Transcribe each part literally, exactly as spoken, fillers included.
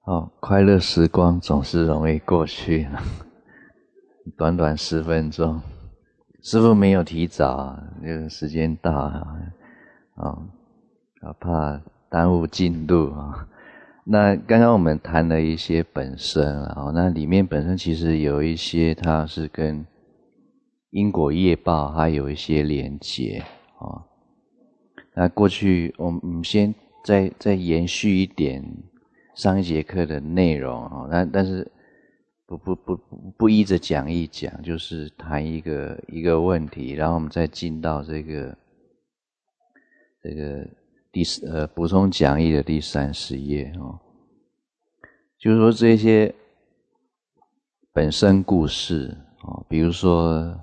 哦，快乐时光总是容易过去，短短十分钟，师父没有提早啊，这个时间到啊，哦，怕耽误进度啊。那刚刚我们谈了一些本身啊，那里面本身其实有一些它是跟因果业报还有一些连结啊。那过去我们先再再延续一点上一节课的内容啊，但但是不不不不依着讲义讲，就是谈一个一个问题，然后我们再进到这个这个第呃补充讲义的第三十页哦，就是说这些本身故事哦，比如说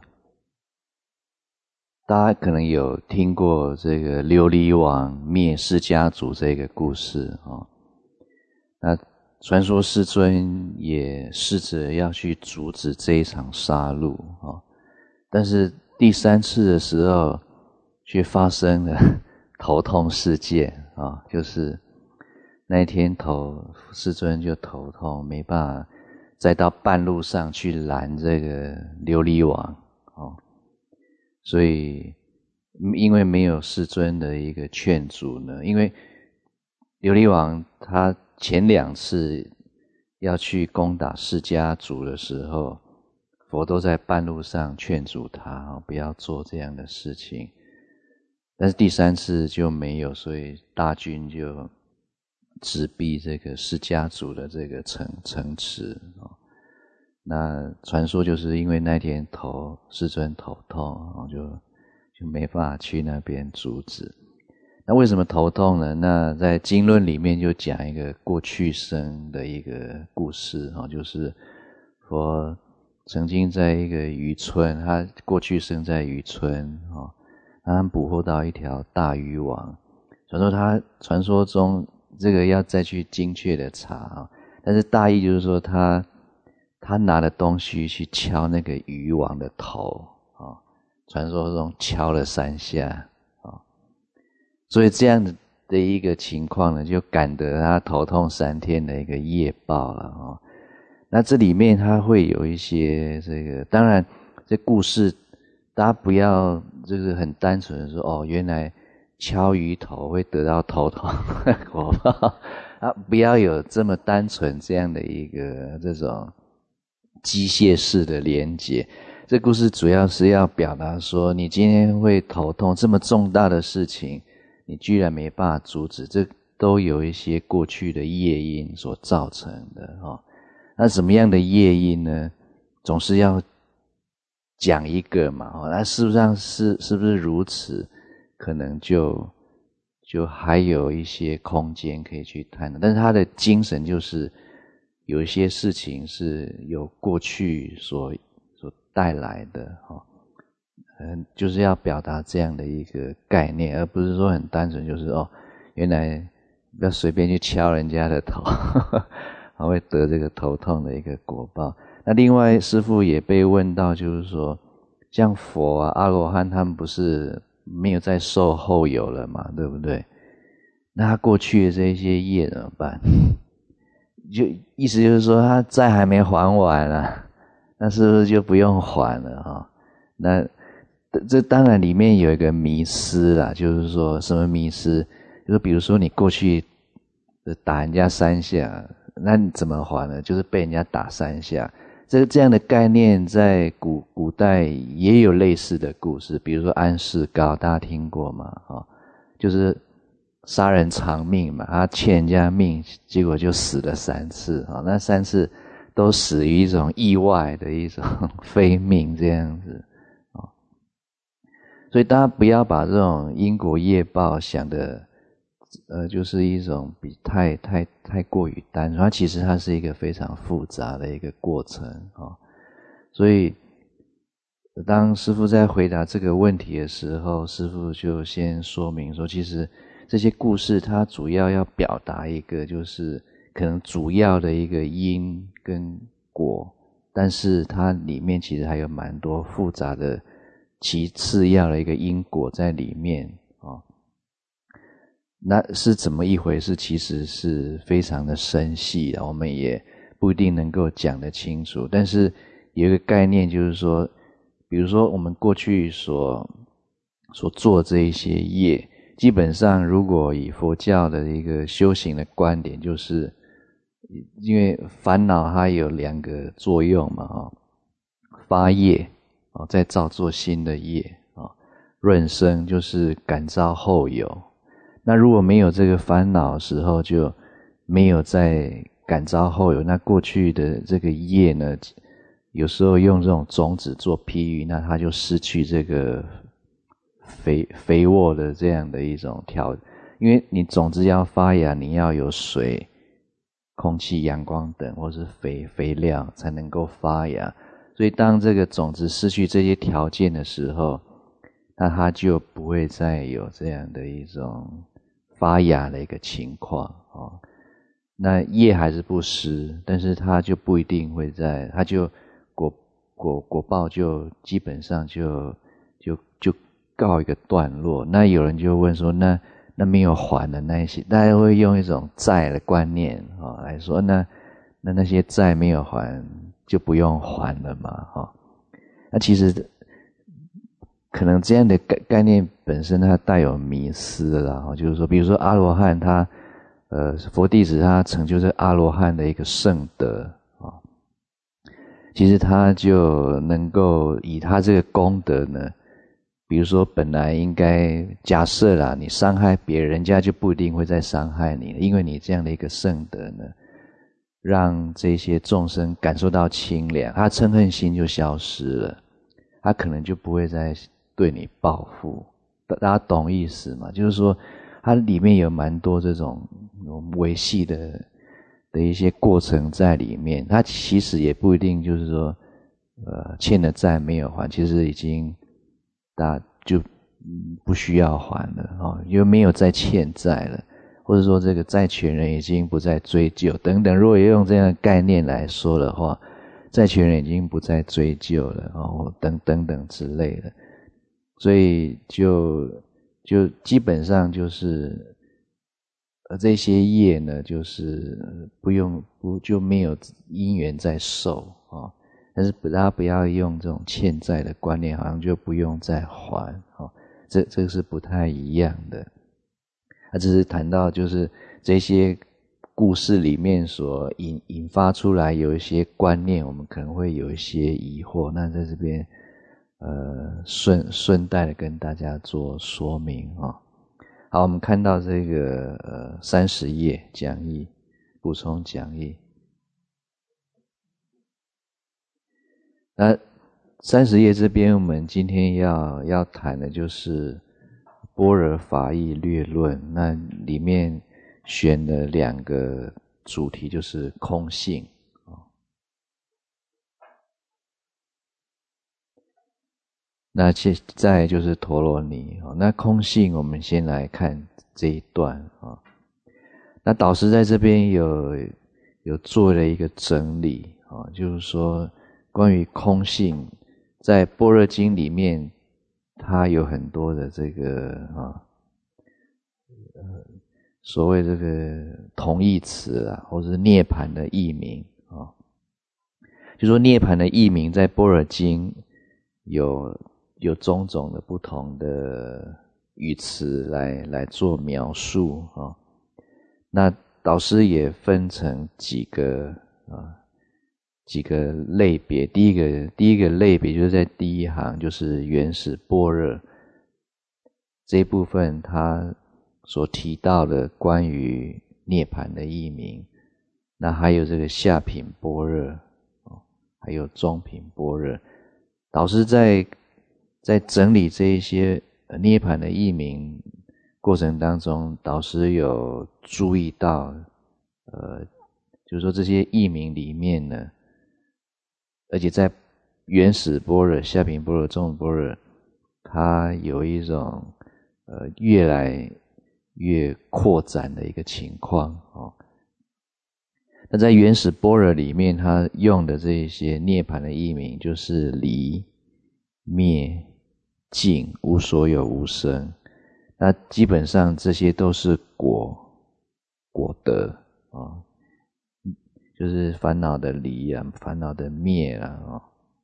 大家可能有听过这个琉璃王灭释迦族这个故事哦，那传说世尊也试着要去阻止这一场杀戮哦，但是第三次的时候却发生了头痛事件啊、哦，就是那一天头世尊就头痛，没办法再到半路上去拦这个琉璃王哦，所以因为没有世尊的一个劝阻呢，因为琉璃王他前两次要去攻打释迦族的时候，佛都在半路上劝阻他不要做这样的事情，但是第三次就没有，所以大军就直逼这个释迦族的这个城城池哦。那传说就是因为那天头世尊头痛，就就没办法去那边阻止。那为什么头痛呢？那在经论里面就讲一个过去生的一个故事哦，就是佛曾经在一个渔村，他过去生在渔村哦，他捕获到一条大渔网。传说他传说中这个要再去精确的查啊，但是大意就是说他他拿了东西去敲那个渔网的头啊，传说中敲了三下啊，所以这样的一个情况呢，就感得他头痛三天的一个业报了啊。那这里面它会有一些这个，当然这故事大家不要就是很单纯的说哦，原来敲鱼头会得到头痛的果报啊，不要有这么单纯这样的一个这种机械式的连结。这故事主要是要表达说，你今天会头痛这么重大的事情，你居然没办法阻止，这都有一些过去的业因所造成的哦。那什么样的业因呢？总是要讲一个嘛哦，那事实上是是不是如此？可能就就还有一些空间可以去探讨，但是他的精神就是有一些事情是由过去所所带来的哦，嗯，就是要表达这样的一个概念，而不是说很单纯就是哦，原来不要随便去敲人家的头还会得这个头痛的一个果报。那另外师父也被问到，就是说像佛啊阿罗汉他们不是没有再受后有了嘛，对不对？那他过去的这些业怎么办？就意思就是说他债还没还完啊，那是不是就不用还了啊、哦？那这当然里面有一个迷思啦，就是说什么迷思？就是比如说你过去打人家三下，那你怎么还呢？就是被人家打三下。这个这样的概念在古古代也有类似的故事，比如说安世高，大家听过吗？哦，就是杀人偿命嘛，他欠人家命，结果就死了三次啊、哦，那三次都死于一种意外的一种非命这样子啊、哦。所以大家不要把这种因果业报想的呃，就是一种比太太太过于单纯，它其实它是一个非常复杂的一个过程啊、哦。所以当师父在回答这个问题的时候，师父就先说明说，其实这些故事它主要要表达一个，就是可能主要的一个因跟果，但是它里面其实还有蛮多复杂的其次要的一个因果在里面啊、哦。 那是怎么一回事？其实是非常的深细的，我们也不一定能够讲得清楚。但是有一个概念，就是说，比如说我们过去所所做这一些业，基本上如果以佛教的一个修行的观点，就是因为烦恼它有两个作用嘛，哦，发业哦，再造作新的业哦，润生就是感召后有。那如果没有这个烦恼的时候，就没有再感召后有。那过去的这个业呢，有时候用这种种子做譬喻，那它就失去这个肥肥沃的这样的一种条，因为你种子要发芽，你要有水、空气、阳光等，或是肥肥料才能够发芽。所以当这个种子失去这些条件的时候，那它就不会再有这样的一种发芽的一个情况哦。那叶还是不失，但是它就不一定会在，它就果果果报就基本上就就就告一个段落。那有人就问说，那那没有还的那一些，大家会用一种债的观念哦来说，那那那些债没有还就不用还了嘛哦。那其实可能这样的概概念本身它带有迷思啦，就是说比如说阿罗汉他呃佛弟子他成就这阿罗汉的一个圣德啊，其实他就能够以他这个功德呢，比如说本来应该假设啦，你伤害别人，人家就不一定会再伤害你了，因为你这样的一个圣德呢，让这些众生感受到清凉，他嗔恨心就消失了，他可能就不会再对你报复。大家懂意思吗？就是说它里面有蛮多这种维系的的一些过程在里面，它其实也不一定就是说呃欠的债没有还，其实已经大家就不需要还了哦，因为没有再欠债了，或者说这个债权人已经不再追究等等。如果用这样的概念来说的话，债权人已经不再追究了哦，等等等之类的。所以就就基本上就是呃这些业呢，就是不用不就没有因缘在受啊、哦，但是大家不要用这种欠债的观念，好像就不用再还哦，这这个是不太一样的。他只是谈到就是这些故事里面所引引发出来有一些观念，我们可能会有一些疑惑，那在这边呃，顺顺带的跟大家做说明啊、哦。好，我们看到这个呃三十页讲义，补充讲义。那三十页这边，我们今天要要谈的就是般若法义略论。那里面选了两个主题，就是空性。那现在就是陀罗尼。那空性我们先来看这一段啊。那导师在这边有有做了一个整理啊，就是说关于空性，在般若经里面，它有很多的这个啊，呃，所谓这个同义词啊，或者是涅槃的译名啊，就说涅槃的译名在般若经有。有种种的不同的语词来来做描述啊、哦。那导师也分成几个啊几个类别。第一个第一个类别就是在第一行，就是原始般若这一部分，他所提到的关于涅槃的译名。那还有这个下品般若，哦，还有中品般若。导师在在整理这一些涅槃的译名过程当中，导师有注意到，呃，就是说这些译名里面呢，而且在原始般若、下品般若、中品般若，它有一种呃越来越扩展的一个情况哦。那在原始般若里面，它用的这一些涅槃的译名就是离、灭、净、无所有、无生。那基本上这些都是果果德啊，就是烦恼的离啊，烦恼的灭啊，啊，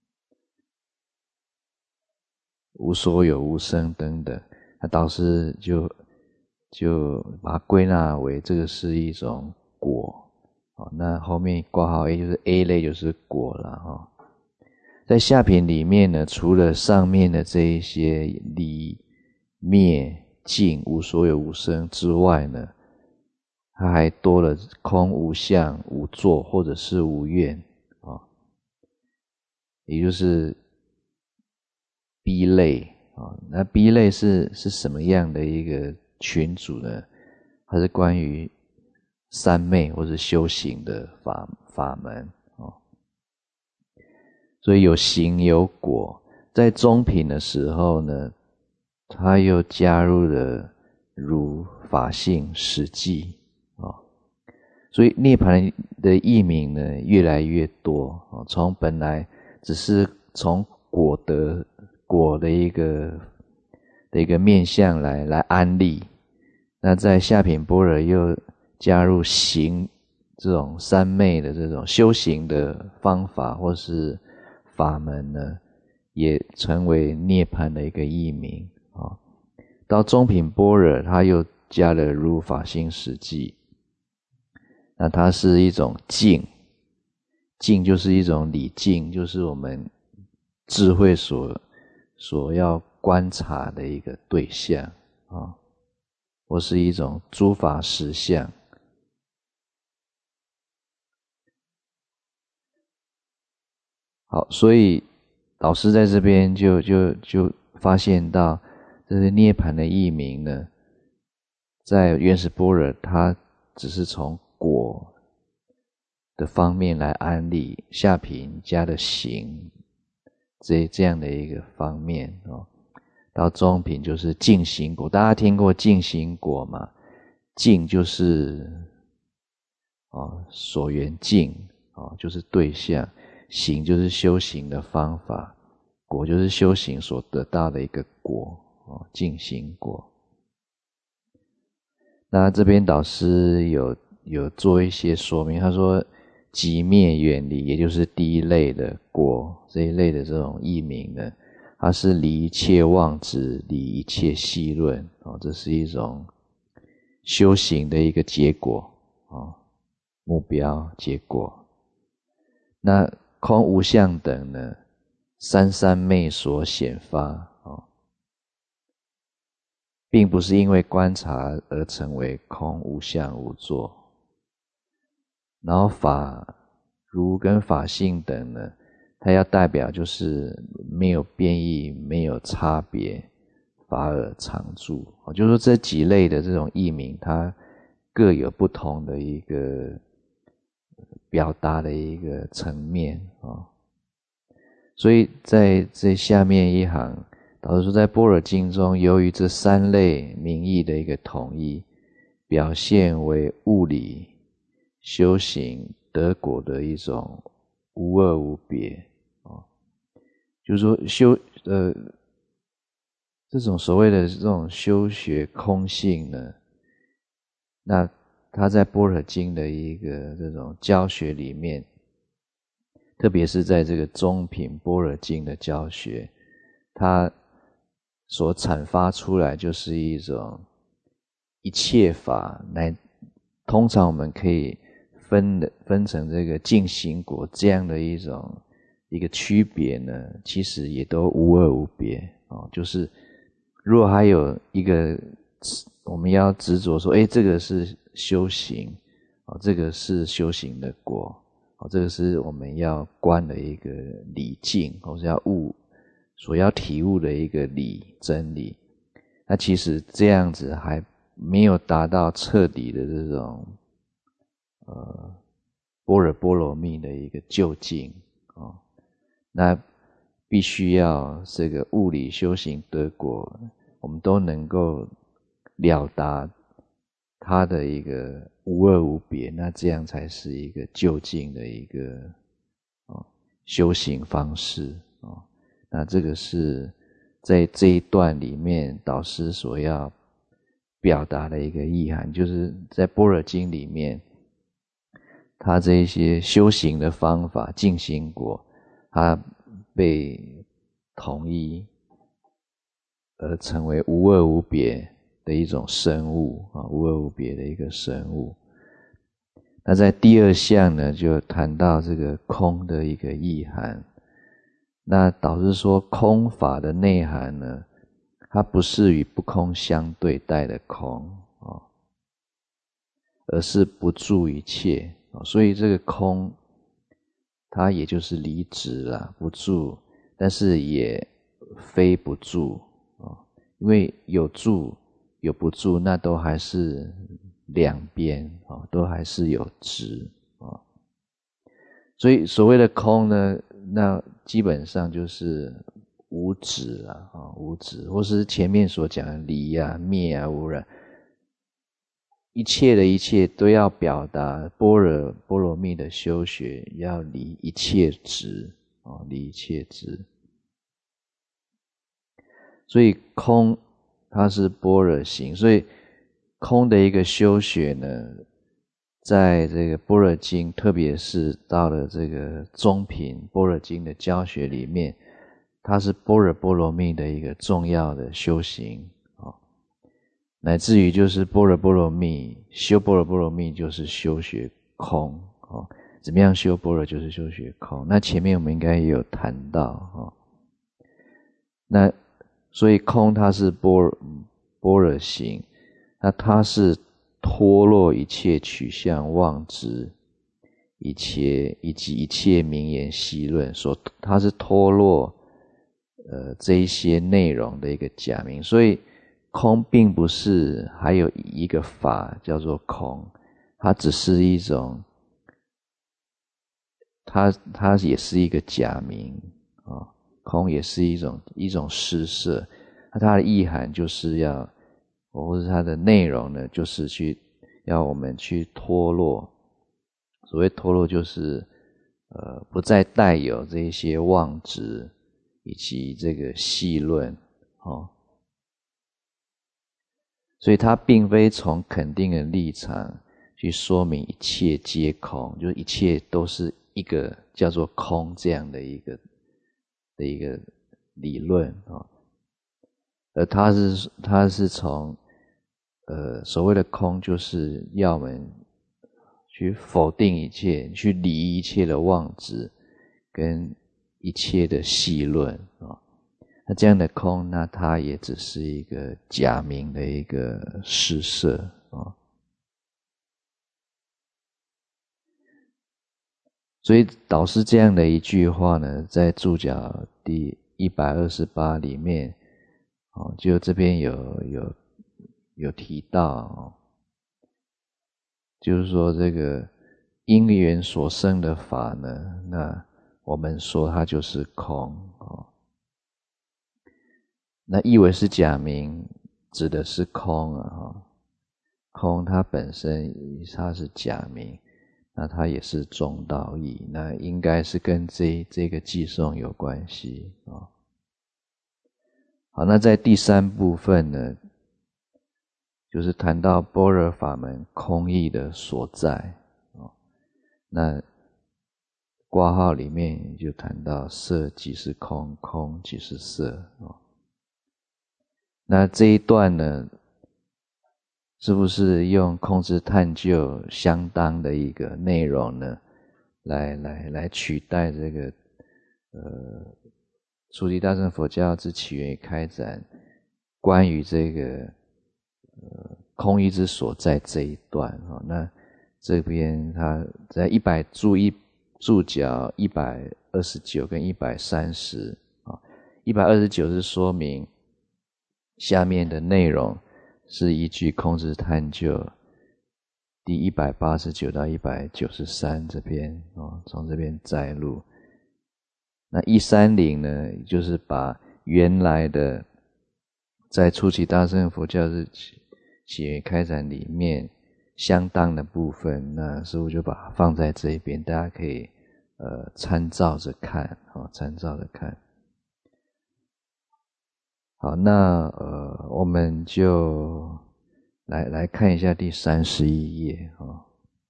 无所有、无生等等。那导师就就把它归纳为这个是一种果。那后面括号 A 就是 A 类就是果了哈。在下品里面呢，除了上面的这一些离灭尽无所有无生之外呢，它还多了空无相无作或者是无愿啊，也就是 B 类啊。那 B 类是是什么样的一个群组呢？它是关于三昧或者修行的法法门哦，所以有行有果。在中品的时候呢，他又加入了如法性实际哦，所以涅槃的义名呢越来越多哦，从本来只是从果德果的一个的一个面向来来安立，那在下品般若又加入行这种三昧的这种修行的方法或是法门呢，也成为涅槃的一个义名啊。到中品般若，它又加了如法性实际，那它是一种境，境就是一种理境，就是我们智慧所所要观察的一个对象啊，或是一种诸法实相。好，所以老师在这边就就就发现到，这是涅槃的义名呢，在原始般若，它只是从果的方面来安立，下品加的行这这样的一个方面哦。到中品就是净行果，大家听过净行果吗？净就是哦所缘净哦，就是对象。行就是修行的方法，果就是修行所得到的一个果哦，净行果。那这边导师有有做一些说明，他说寂灭远离，也就是第一类的果这一类的这种义名呢，它是离一切妄执，离一切戏论哦，这是一种修行的一个结果哦，目标结果。那空无相等呢，三三昧所显发哦，并不是因为观察而成为空无相无作。然后法如跟法性等呢，它要代表就是没有变异，没有差别，法尔常住。就是说这几类的这种义名，它各有不同的一个表达的一个层面啊。所以在这下面一行，导师说在般若经中，由于这三类名义的一个统一，表现为物理修行得果的一种无二无别啊，就是说修呃这种所谓的这种修学空性呢，那他在般若经的一个这种教学里面，特别是在这个中品般若经的教学，它所阐发出来就是一种一切法，乃通常我们可以分的分成这个净行果这样的一种一个区别呢，其实也都无二无别哦。就是如果还有一个我们要执着说，诶，这个是修行哦，这个是修行的果。哦，这个是我们要观的一个理境，或是要悟所要体悟的一个理真理。那其实这样子还没有达到彻底的这种呃般若波罗蜜的一个究竟哦。那必须要这个物理修行得果，我们都能够了达它的一个无二无别，那这样才是一个究竟的一个哦修行方式哦。那这个是在这一段里面导师所要表达的一个意涵，就是在般若经里面，他这一些修行的方法、静心果，它被统一而成为无二无别的一种生物啊，无二无别的一个生物。那在第二项呢，就谈到这个空的一个意涵。那导致说空法的内涵呢，它不是与不空相对待的空哦，而是不住一切哦。所以这个空，它也就是离执啦，不住，但是也非不住哦，因为有住有不住，那都还是两边哦，都还是有执哦。所以所谓的空呢，那基本上就是无执啊，哦、无执，或是前面所讲的离啊、灭啊、无染，一切的一切都要表达般若波罗蜜的修学，要离一切执哦，离一切执。所以空它是般若行，所以空的一个修学呢，在这个般若经，特别是到了这个中品般若经的教学里面，它是般若波罗蜜的一个重要的修行哦，乃至于就是般若波罗蜜，修般若波罗蜜就是修学空哦，怎么样修般若就是修学空。那前面我们应该也有谈到哦，那所以空它是般若般若行，那它是脱落一切取向妄执，一切以及一切名言细论，所它是脱落呃这一些内容的一个假名。所以空并不是还有一个法叫做空，它只是一种，它它也是一个假名啊、哦，空也是一种一种施设，那它的意涵就是要，或者它的内容呢，就是去要我们去脱落。所谓脱落，就是呃不再带有这一些妄执以及这个细论哦。所以它并非从肯定的立场去说明一切皆空，就是一切都是一个叫做空这样的一个的一个理论啊、哦，而它是它是从呃所谓的空，就是要我们去否定一切，去离一切的妄执跟一切的细论啊、哦。那这样的空，那它也只是一个假名的一个施设啊、哦。所以导师这样的一句话呢，在注脚第一百二十八里面，哦，就这边有有有提到、哦，就是说这个因缘所生的法呢，那我们说它就是空哦。那意为是假名，指的是空啊、哦，空它本身它是假名，那它也是中道义，那应该是跟这这个寄送有关系啊、哦。好，那在第三部分呢，就是谈到般若法门空义的所在啊、哦。那括号里面就谈到色即是空，空即是色啊、哦。那这一段呢，是不是用空知探究相当的一个内容呢，来来来取代这个呃初级大乘佛教之起源与开展关于这个呃空义之所在这一段啊、哦？那这边他在一百注一注脚一百二十九跟一百三十啊，一百二十九是说明下面的内容是依据空知探究第一百八十九到一百九十三这边哦，从这边摘录。那一三零呢，就是把原来的在初期大乘佛教日起源开展里面相当的部分，那师父就把它放在这边，大家可以呃参照着看哦，参照着看。好，那呃我们就来来看一下第三十一页啊。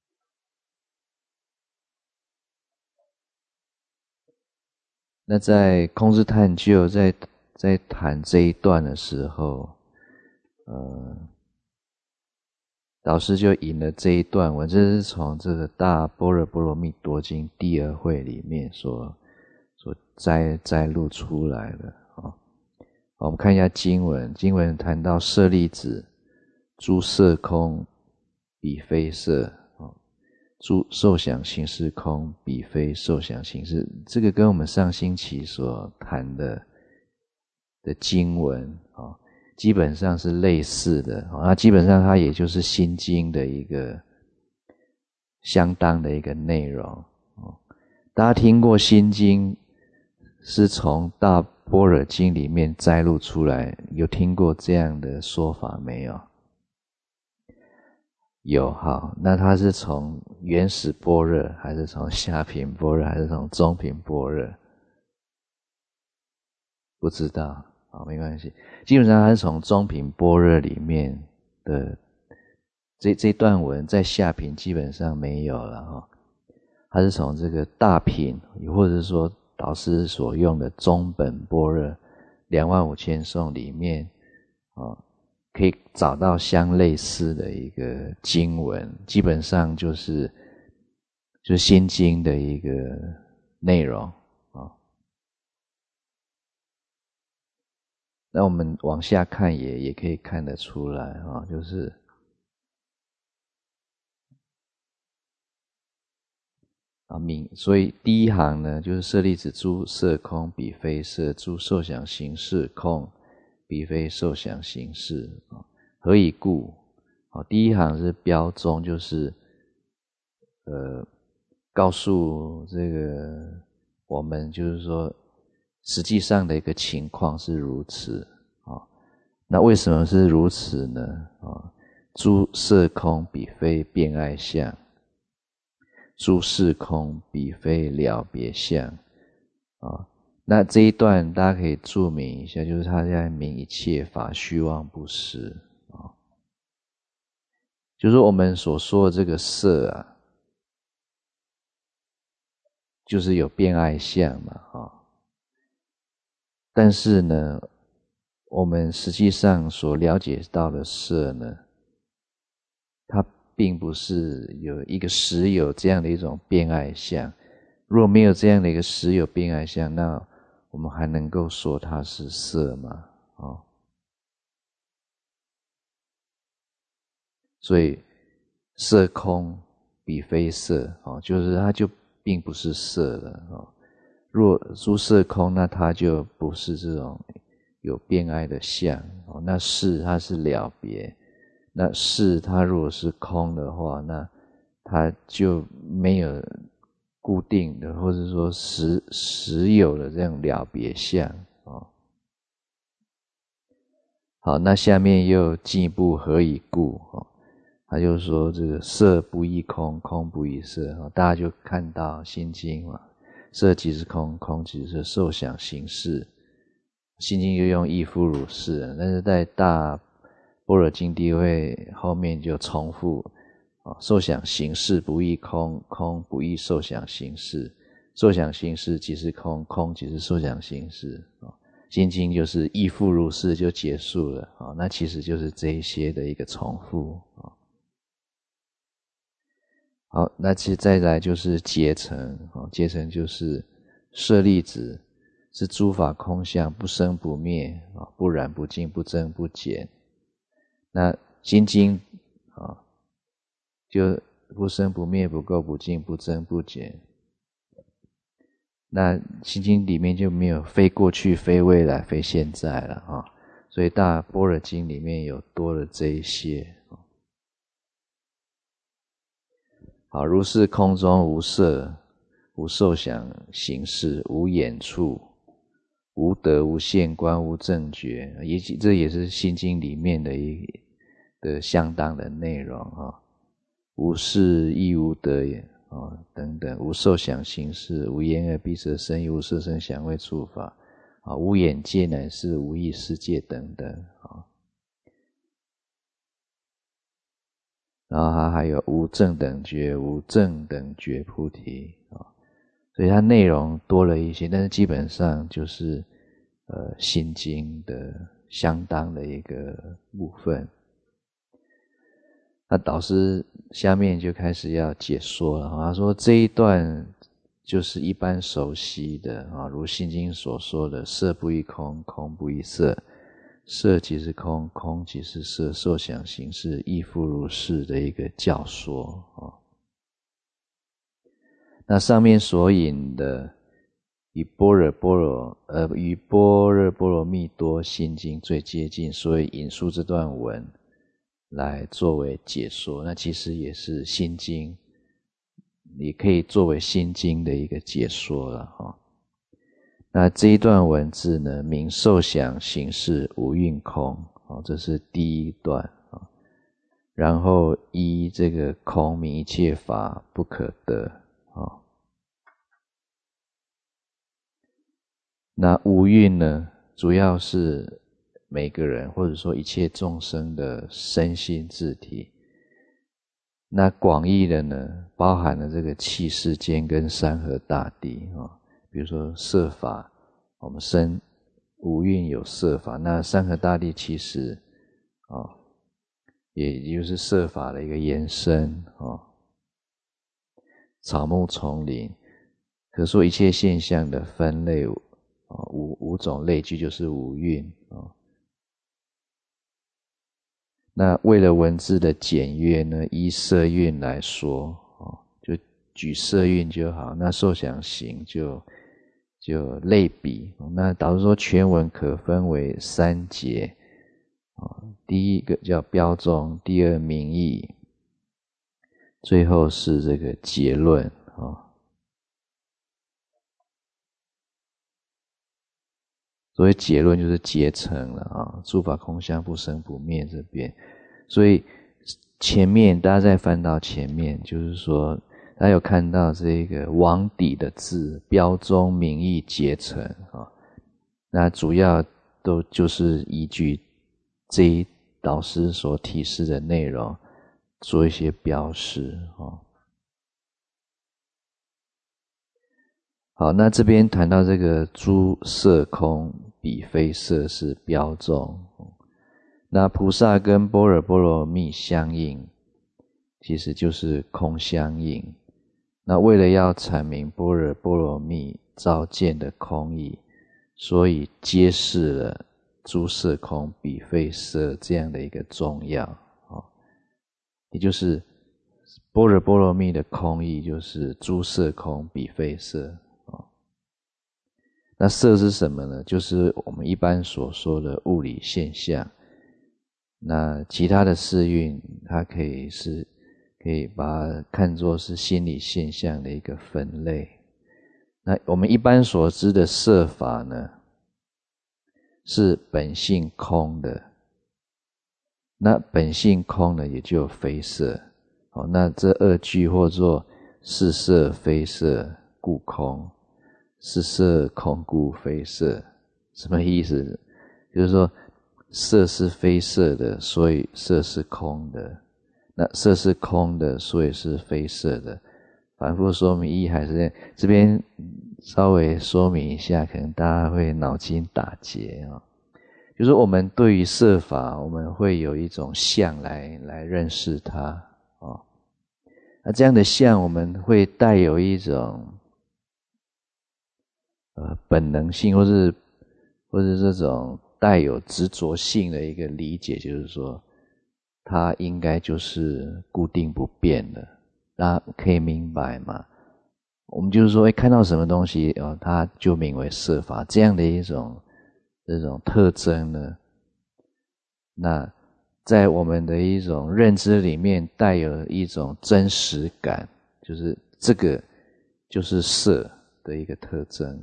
那在空智探究在在谈这一段的时候，呃，导师就引了这一段文，这是从这个大般若波罗蜜多经第二会里面所所摘摘录出来的啊。我们看一下经文，经文谈到舍利子，诸色空，彼非色。诸受想行识空，彼非受想行识。这个跟我们上星期所谈的的经文啊，基本上是类似的。那基本上它也就是心经的一个相当的一个内容。大家听过心经是从大般若经里面摘录出来，有听过这样的说法没有？有，好，那它是从原始般若，还是从下品般若，还是从中品般若？不知道，好，没关系。基本上它是从中品般若里面的这这段文，在下品基本上没有了哈。它是从这个大品，或者是说导师所用的中本般若两万五千颂里面啊。可以找到相类似的一个经文，基本上就是就是心经的一个内容啊。那我们往下看也也可以看得出来啊，就是啊明，所以第一行呢，就是舍利子，诸色空，彼非色；诸受想行识空，彼非受想行识。何以故？第一行是标中，就是呃告诉这个我们，就是说实际上的一个情况是如此啊。那为什么是如此呢？啊，诸色空，彼非变爱相；诸事空，彼非了别相。啊。那这一段大家可以注明一下，就是他在明一切法虚妄不实啊，就是我们所说的这个色啊，就是有变爱相嘛啊。但是呢，我们实际上所了解到的色呢，它并不是有一个实有这样的一种变爱相。如果没有这样的一个实有变爱相，那我们还能够说它是色吗？哦，所以色空彼非色，哦，就是它就并不是色了哦。若诸色空，那它就不是这种有变爱的相哦。那是它是了别，那是它如果是空的话，那它就没有固定的，或者说实实有的这种了别相哦。好，那下面又进一步何以故哦？他就说这个色不异空，空不异色哦。大家就看到心经嘛，色即是空，空即是受想行识。心经就用亦复如是，但是在大般若经地会后面就重复哦，受想行识不异空，空不异受想行识，受想行识即是空，空即是受想行识哦。心经就是亦复如是就结束了哦，那其实就是这一些的一个重复哦。好，那其实再来就是结成哦，结成就是舍利子，是诸法空相，不生不灭啊，不染不净，不增不减。那心经啊，就不生不灭，不垢不净，不增不减。那心经里面就没有非过去、非未来、非现在了啊，所以大般若经里面有多了这一些。好，如是空中无色，无受想行识，无眼处，无得，无现观，无正觉，也这也是心经里面的一的相当的内容啊。无事亦无得也啊，等等，无受想行识，无眼耳鼻舌身意，无色声香味触法啊，无眼界乃是无意识界等等啊。 然后它还有无正等觉、无正等觉菩提啊，所以它内容多了一些，但是基本上就是呃心经的相当的一个部分。那导师下面就开始要解说了，他说这一段就是一般熟悉的啊，如心经所说的色不异空，空不异色，色即是空，空即是色，受想行识亦复如是的一个教说啊。那上面所引的与般若波罗呃与般若波罗蜜多心经最接近，所以引述这段文来作为解说，那其实也是心经，也可以作为心经的一个解说了哈。那这一段文字呢，名受想行识无蕴空，这是第一段。然后依这个空名一切法不可得。那无蕴呢，主要是每个人或者说一切众生的身心自体。那广义的呢，包含了这个气世间跟山河大地啊，比如说色法，我们身无蕴有色法，那山河大地其实啊，也就是色法的一个延伸啊。草木丛林，可说一切现象的分类。五五种类聚就是五蕴啊。那为了文字的简约呢，依色蕴来说，就举色蕴就好。那受想行就就类比。那导致说全文可分为三节，第一个叫标中，第二名义，最后是这个结论啊。所谓结论就是结成了啊，诸法空相不生不灭这边。所以前面大家再翻到前面，就是说大家有看到这个网底的字标中名义结成啊，那主要都就是依据这一导师所提示的内容做一些标示啊。好，那这边谈到这个诸色空彼非色是标中，那菩萨跟般若波罗蜜相应，其实就是空相应。那为了要阐明般若波罗蜜照见的空义，所以揭示了诸色空彼非色这样的一个重要，也就是般若波罗蜜的空义就是诸色空彼非色。那色是什么呢？就是我们一般所说的物理现象。那其他的四蕴，它可以是可以把它看作是心理现象的一个分类。那我们一般所知的色法呢，是本性空的。那本性空呢，也就非色。好，那这二句或作是色非色故空。是色空故非色，什么意思？就是说色是非色的，所以色是空的。那色是空的，所以是非色的。反复说明意义还是这样，这边稍微说明一下，可能大家会脑筋打结啊。就是我们对于色法，我们会有一种相来来认识它啊。那这样的相，我们会带有一种呃，本能性或是或是这种带有执着性的一个理解，就是说它应该就是固定不变的，大家可以明白吗？我们就是说，哎，看到什么东西哦，它就名为色法，这样的一种这种特征呢，那在我们的一种认知里面带有一种真实感，就是这个就是色的一个特征。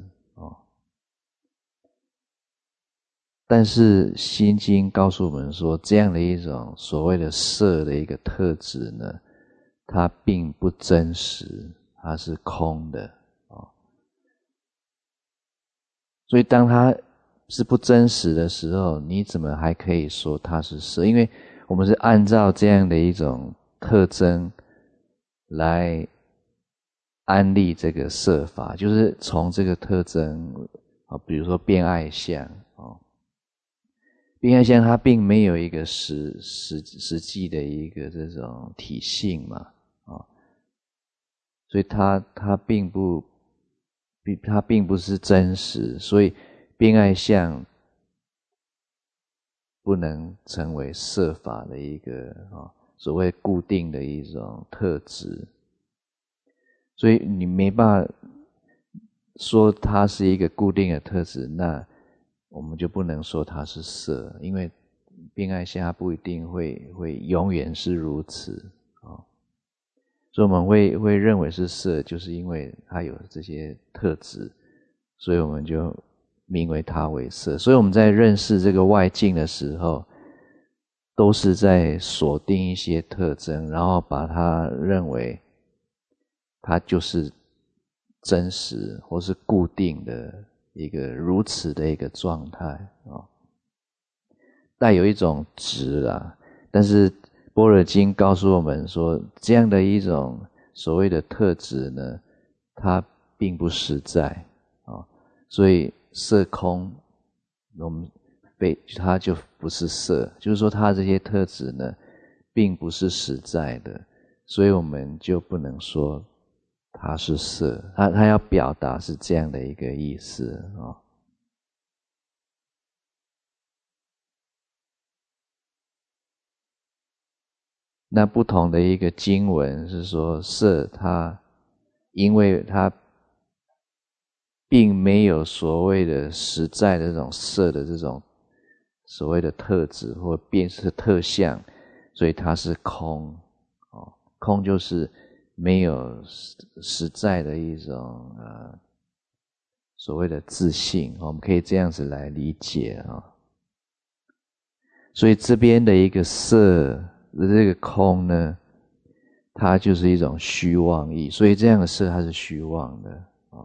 但是心经告诉我们说，这样的一种所谓的色的一个特质呢，它并不真实，它是空的。所以当它是不真实的时候，你怎么还可以说它是色？因为我们是按照这样的一种特征来安立这个色法，就是从这个特征啊，比如说变爱相啊，变爱相它并没有一个实实实际的一个这种体性嘛啊，所以它它并不它并不是真实，所以变爱相不能成为色法的一个啊所谓固定的一种特质，所以你没办法说它是一个固定的特质，那我们就不能说它是色，因为变爱相不一定会会永远是如此啊。所以我们会会认为是色，就是因为它有这些特质，所以我们就名为它为色。所以我们在认识这个外境的时候，都是在锁定一些特征，然后把它认为它就是真实或是固定的一个如此的一个状态啊，带有一种质啊。但是般若经告诉我们说，这样的一种所谓的特质呢，它并不实在啊，所以色空，我们被它就不是色，就是说它这些特质呢，并不是实在的，所以我们就不能说它是色，它它要表达是这样的一个意思啊。那不同的一个经文是说，色它因为它并没有所谓的实在的这种色的这种所谓的特质或变是特相，所以它是空哦，空就是没有实在的一种呃所谓的自性，我们可以这样子来理解啊。所以这边的一个色的这个空呢，它就是一种虚妄意，所以这样的色它是虚妄的啊。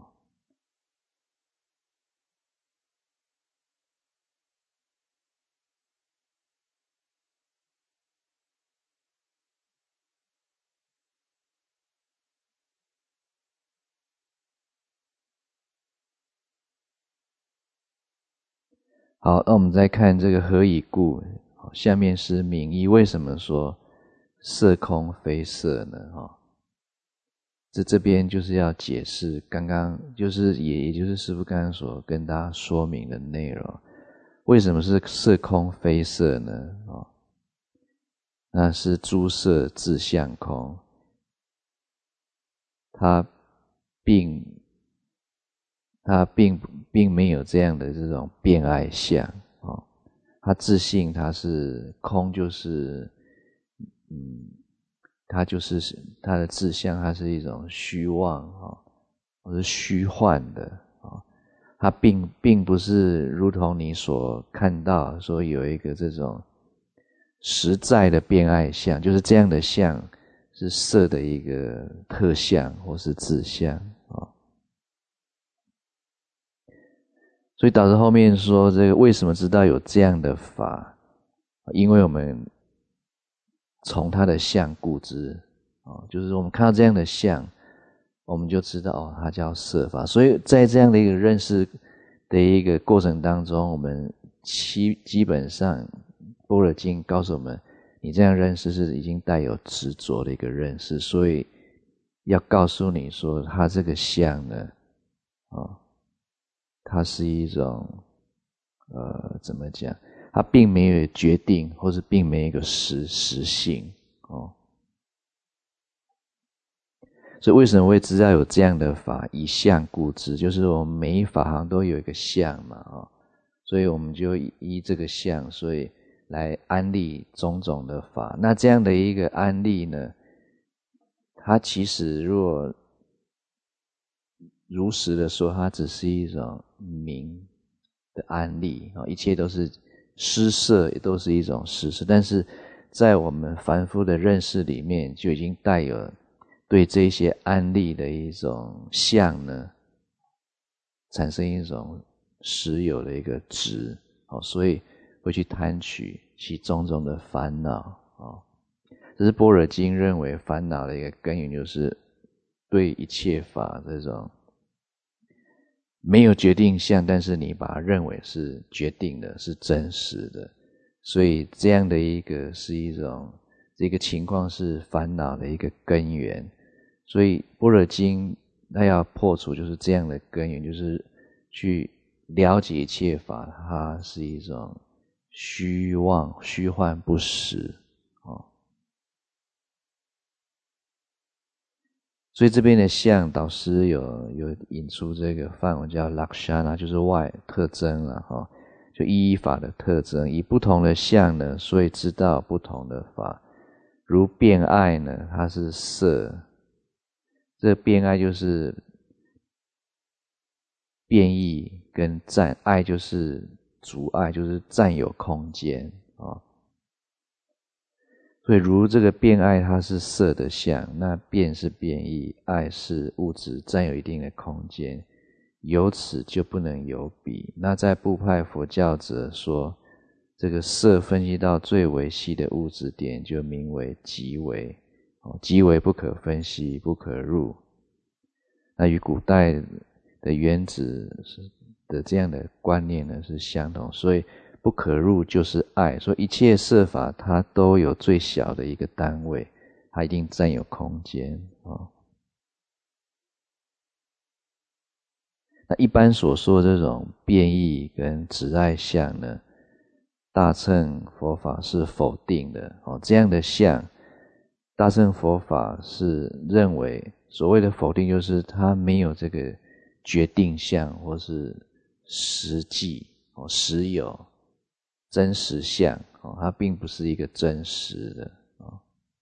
好，那我们再看这个何以故？下面是名义，为什么说色空非色呢？哈，这这边就是要解释刚刚就是也也就是师父刚刚所跟大家说明的内容，为什么是色空非色呢？啊，那是诸色自相空，它并它并并没有这样的这种变爱相啊。它自性它是空，就是嗯，它就是它的自相，它是一种虚妄啊，或是虚幻的啊。它并并不是如同你所看到说有一个这种实在的变爱相，就是这样的相是色的一个特相或是自相啊。所以导致后面说这个为什么知道有这样的法？因为我们从它的相故知啊，就是我们看到这样的相，我们就知道哦，它叫色法。所以在这样的一个认识的一个过程当中，我们基基本上般若经告诉我们，你这样认识是已经带有执着的一个认识，所以要告诉你说，它这个相呢，啊。它是一种呃怎么讲，它并没有决定，或是并没有一个实实性哦。所以为什么会知道有这样的法？以相故知，就是我们每一法行都有一个相嘛啊、哦，所以我们就依这个相，所以来安立种种的法。那这样的一个安立呢，它其实若如实的说，它只是一种名的安立啊，一切都是施设，也都是一种施设。但是在我们凡夫的认识里面，就已经带有对这些安立的一种相呢，产生一种实有的一个执，所以会去贪取其种种的烦恼。 这是般若经认为烦恼的一个根源，就是对一切法这种没有决定相，但是你把它认为是决定的，是真实的，所以这样的一个是一种这个情况是烦恼的一个根源。所以般若经它要破除就是这样的根源，就是去了解一切法它是一种虚妄虚幻不实、哦、所以这边的相导师有有引出这个梵文叫 lakshana， 就是外特征啦、哦、就依依法的特征，以不同的相呢，所以知道不同的法。如变爱呢，它是色，这个变爱就是变异跟占，爱就是阻碍，就是占有空间、哦、所以如这个变爱它是色的相，那变是变异，爱是物质占有一定的空间，由此就不能有比。那在部派佛教者说，这个色分析到最微细的物质点就名为极微，极微不可分析不可入。那与古代的原子的这样的观念呢是相同，所以不可入就是爱，所以一切色法它都有最小的一个单位，它一定占有空间、哦、那一般所说的这种变异跟执爱相呢，大乘佛法是否定的、哦、这样的相大乘佛法是认为所谓的否定就是它没有这个决定相或是实际、哦、实有真实相、哦、它并不是一个真实的、哦、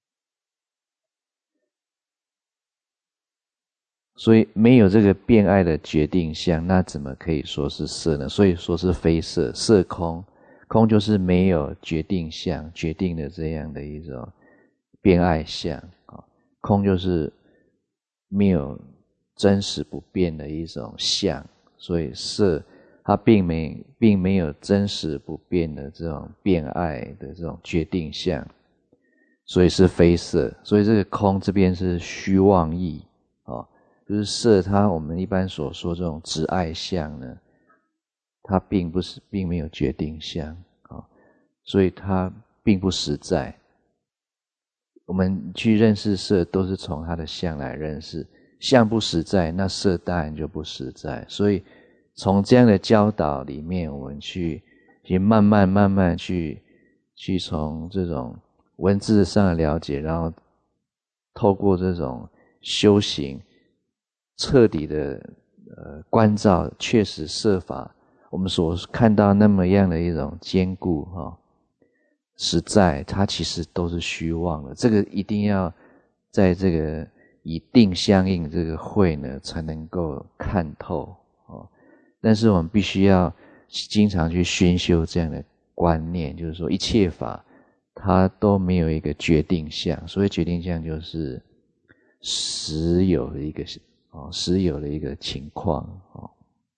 所以没有这个变爱的决定相，那怎么可以说是色呢？所以说是非色，色空，空就是没有决定相，决定的这样的一种变爱相，空就是没有真实不变的一种相，所以色它并没并没有真实不变的这种变爱的这种决定相，所以是非色。所以这个空这边是虚妄义、哦、就是色它我们一般所说这种执爱相呢，它并不是并没有决定相、哦、所以它并不实在。我们去认识色都是从它的相来认识，相不实在，那色当然就不实在。所以从这样的教导里面，我们去去慢慢慢慢去去从这种文字上的了解，然后透过这种修行彻底的呃关照，确实色法我们所看到那么样的一种坚固哈、哦实在它其实都是虚妄的，这个一定要在这个以定相应这个慧呢才能够看透、哦、但是我们必须要经常去熏修这样的观念，就是说一切法它都没有一个决定相，所以决定相就是实有的一个、哦、实有的一个情况、哦、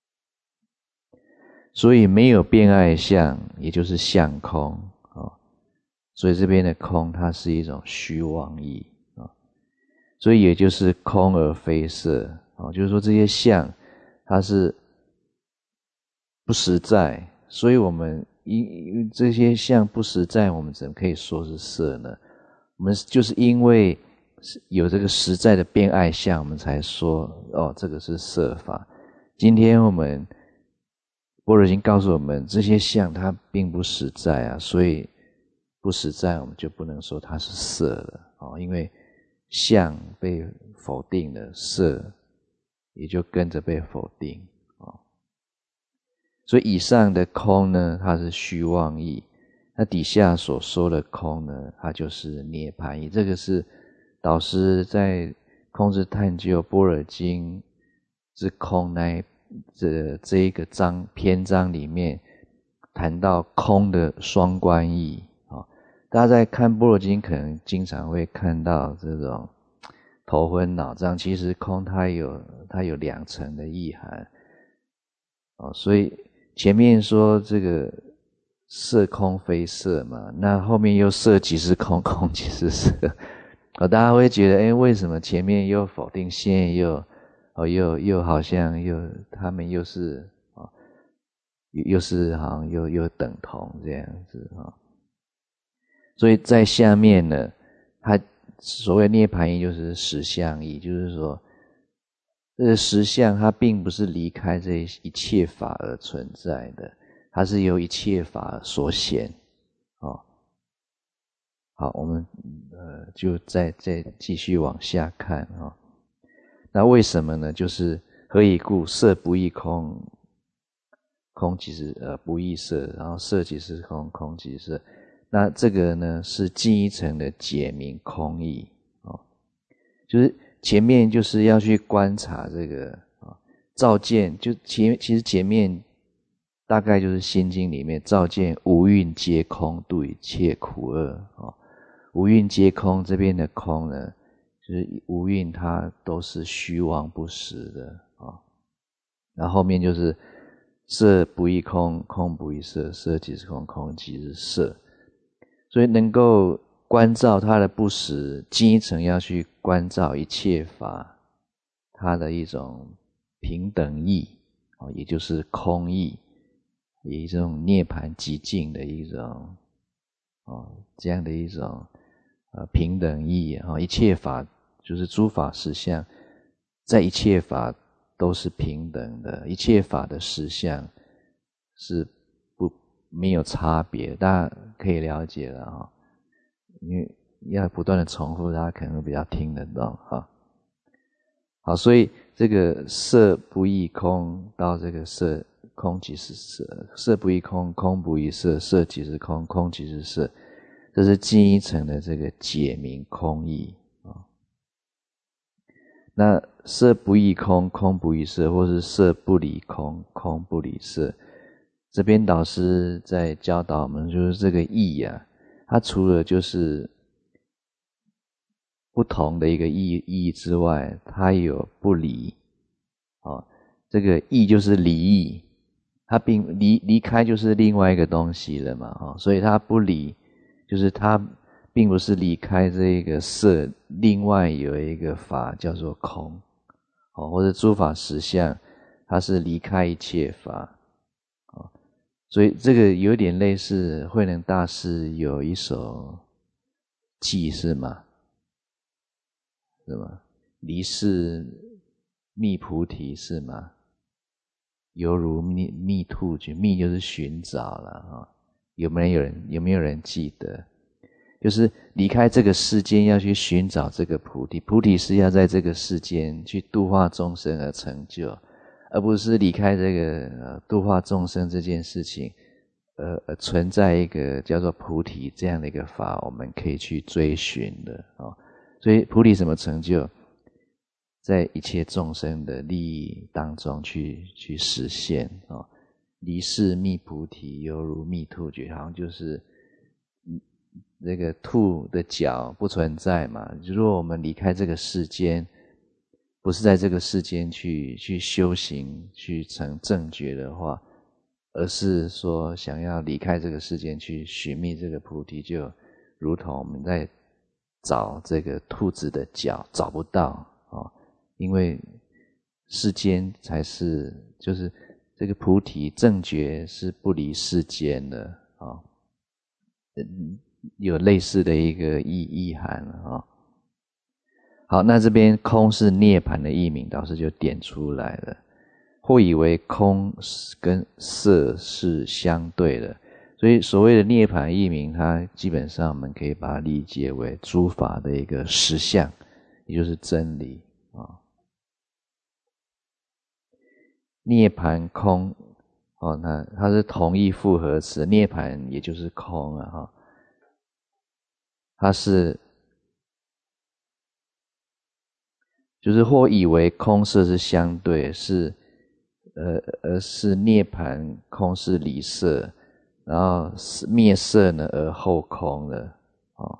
所以没有变爱相也就是相空，所以这边的空它是一种虚妄义、哦、所以也就是空而非色、哦、就是说这些相它是不实在，所以我们因这些相不实在，我们怎么可以说是色呢？我们就是因为有这个实在的变爱相，我们才说哦这个是色法。今天我们般若经告诉我们这些相它并不实在啊，所以不实在我们就不能说它是色了、哦、因为相被否定了，色也就跟着被否定、哦、所以以上的空呢它是虚妄义，那底下所说的空呢它就是涅槃义。这个是导师在空之探究般若经之空那这这一个章篇章里面谈到空的双关义。大家在看般若经可能经常会看到这种头昏脑胀，其实空它有它有两层的意涵、哦、所以前面说这个色空非色嘛，那后面又色即是空，空即是色。哦，大家会觉得，哎，为什么前面又否定，现在又哦又又好像又他们又是哦又又是好像又又等同这样子啊、哦。所以在下面呢，它所谓涅槃义就是实相义，就是说这个实相它并不是离开这一切法而存在的，它是由一切法所显。哦，好，我们呃就再再继续往下看啊、哦。那为什么呢？就是何以故？色不异空，空即是呃不异色，然后色即是空，空即是色。那这个呢是进一层的解明空义哦，就是前面就是要去观察这个啊，照见就前其实前面大概就是心经里面照见五蕴皆空，度一切苦厄啊。五蕴皆空这边的空呢，就是五蕴它都是虚妄不实的啊。然后后面就是色不异空，空不异色，色即是空，空即是色。所以能够观照它的不实，进一层要去观照一切法它的一种平等义，也就是空义，以一种涅槃寂静的一种这样的一种平等义，一切法就是诸法实相，在一切法都是平等的，一切法的实相是不没有差别，大家可以了解了哈。因为要不断的重复，大家可能会比较听得懂哈。好，所以这个色不异空到这个色空即是色，色不异空，空不异色，色即是空，空即是色，这是进一层的这个解明空义啊。那色不异空，空不异色，或是色不离空，空不离色，这边导师在教导我们，就是这个义啊，它除了就是不同的一个意义之外，它有不离哦，这个义就是离义，它并离离开就是另外一个东西了嘛，哦，所以它不离，就是它并不是离开这个色，另外有一个法叫做空，哦，或者诸法实相，它是离开一切法，哦，所以这个有点类似慧能大师有一首偈是吗？是吗？离世觅菩提是吗？犹如觅觅兔去，觅就是寻找了啊。有没有人有没有人记得？就是离开这个世间要去寻找这个菩提，菩提是要在这个世间去度化众生而成就，而不是离开这个、呃、度化众生这件事情，呃呃存在一个叫做菩提这样的一个法，我们可以去追寻的啊。哦，所以菩提什么成就？在一切众生的利益当中去去实现哦。离世觅菩提，犹如觅兔觉，好像就是这个兔的脚不存在嘛。如果我们离开这个世间，不是在这个世间去去修行，去成正觉的话，而是说想要离开这个世间去寻觅这个菩提，就如同我们在找这个兔子的脚找不到哦，因为世间才是就是这个菩提正觉是不离世间的啊。哦，有类似的一个意意涵啊。哦，好，那这边空是涅槃的义名，导师就点出来了。或以为空跟色是相对的，所以所谓的涅槃义名，它基本上我们可以把它理解为诸法的一个实相，也就是真理啊。涅槃空哦，那它是同义复合词，涅槃也就是空啊哈，它是就是或以为空色是相对，是呃而是涅槃空是离色，然后灭色呢而后空了哦。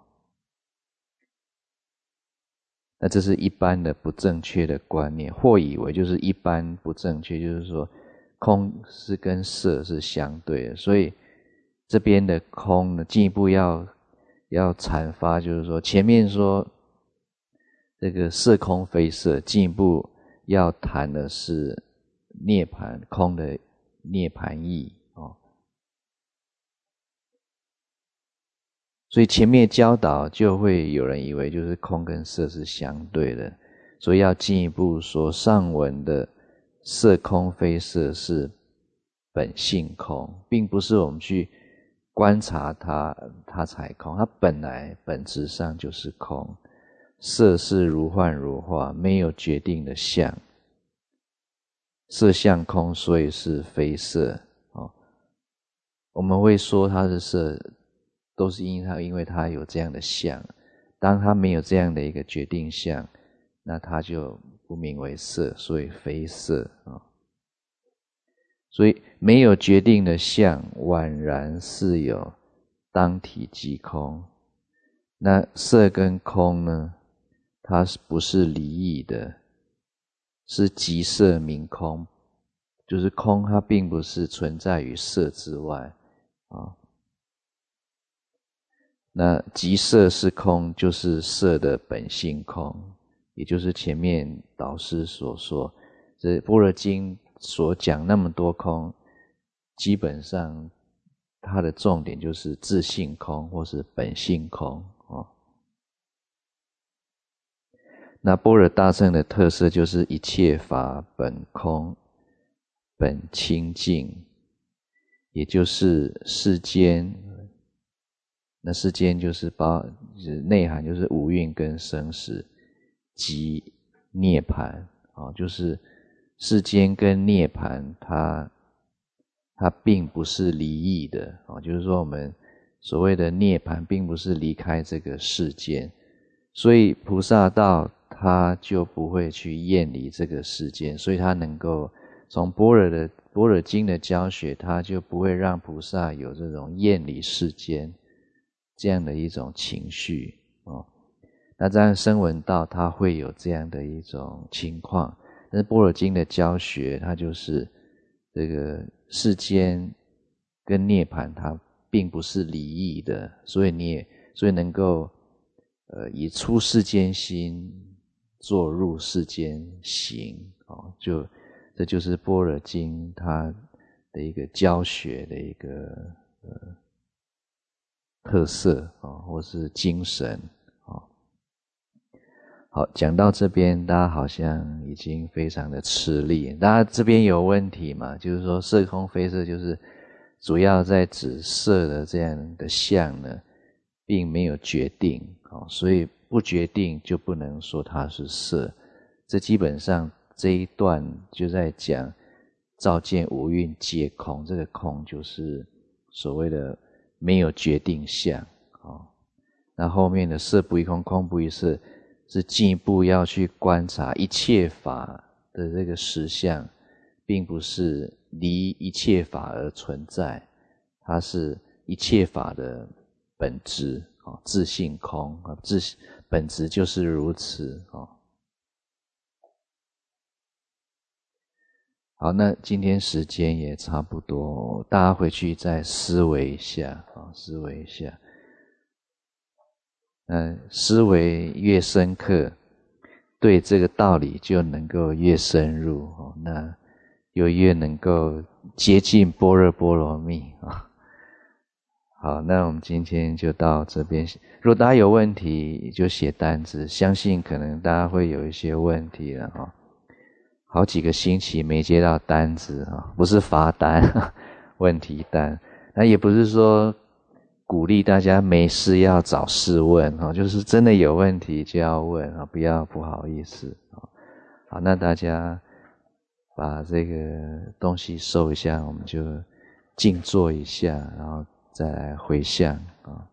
那这是一般的不正确的观念，或以为就是一般不正确，就是说空是跟色是相对的，所以这边的空呢，进一步要要阐发，就是说前面说这个色空非色，进一步要谈的是涅槃空的涅槃义哦。所以前面教导就会有人以为就是空跟色是相对的，所以要进一步说上文的色空非色是本性空，并不是我们去观察它它才空，它本来本质上就是空。色是如幻如化，没有决定的相，色相空，所以是非色哦。我们会说它是色，都是因它因为它有这样的相，当它没有这样的一个决定相，那它就不名为色，所以非色啊。所以没有决定的相，宛然似有，当体即空。那色跟空呢，它不是离异的，是即色名空，就是空它并不是存在于色之外啊。那即色是空，就是色的本性空，也就是前面导师所说，这般若经所讲那么多空，基本上它的重点就是自性空或是本性空哦。那般若大乘的特色就是一切法本空，本清净，也就是世间，那世间就是包就是内涵就是五蕴跟生死及涅槃啊，就是世间跟涅槃它它并不是离异的啊，就是说我们所谓的涅槃并不是离开这个世间，所以菩萨道他就不会去厌离这个世间，所以他能够从般若的般若经的教学，他就不会让菩萨有这种厌离世间这样的一种情绪哦。那这样声闻道他会有这样的一种情况，但是般若经的教学，它就是这个世间跟涅槃它并不是离异的，所以你也所以能够呃以出世间心做入世间行哦，就这就是般若经它的一个教学的一个呃特色啊、哦，或是精神啊、哦。好，讲到这边，大家好像已经非常的吃力。大家这边有问题吗？就是说色空非色，就是主要在指色的这样的相呢，并没有决定哦，所以不决定就不能说它是色。这基本上这一段就在讲照见五蕴皆空，这个空就是所谓的没有决定相哦。那后面的色不异空，空不异色，是进一步要去观察一切法的这个实相，并不是离一切法而存在，它是一切法的本质啊，自性空啊，自本质就是如此啊。好，那今天时间也差不多，大家回去再思维一下啊，思维一下。嗯，思维越深刻，对这个道理就能够越深入哦，那又越能够接近般若波罗蜜啊。好，那我们今天就到这边。如果大家有问题，就写单子，相信可能大家会有一些问题了哈。好几个星期没接到单子啊，不是罚单，问题单。那也不是说鼓励大家没事要找事问啊，就是真的有问题就要问啊，不要不好意思啊。好，那大家把这个东西收一下，我们就静坐一下，然后再来回向啊。